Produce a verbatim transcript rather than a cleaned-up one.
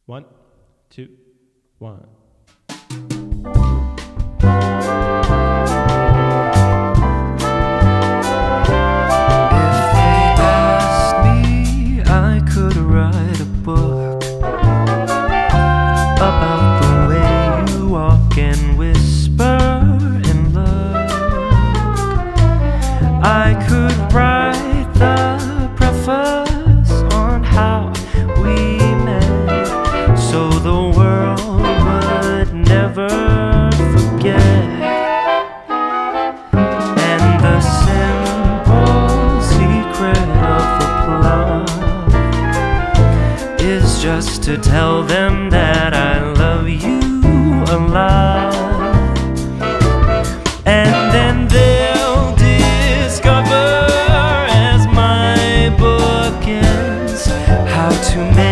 One, two, one. If they asked me, I could write a book about the way you walk and whisper and look. I could write the preface on how we met, so the world would never forget. And the simple secret of a plot is just to tell them that I love you a lot. And then they'll discover as my book ends how to make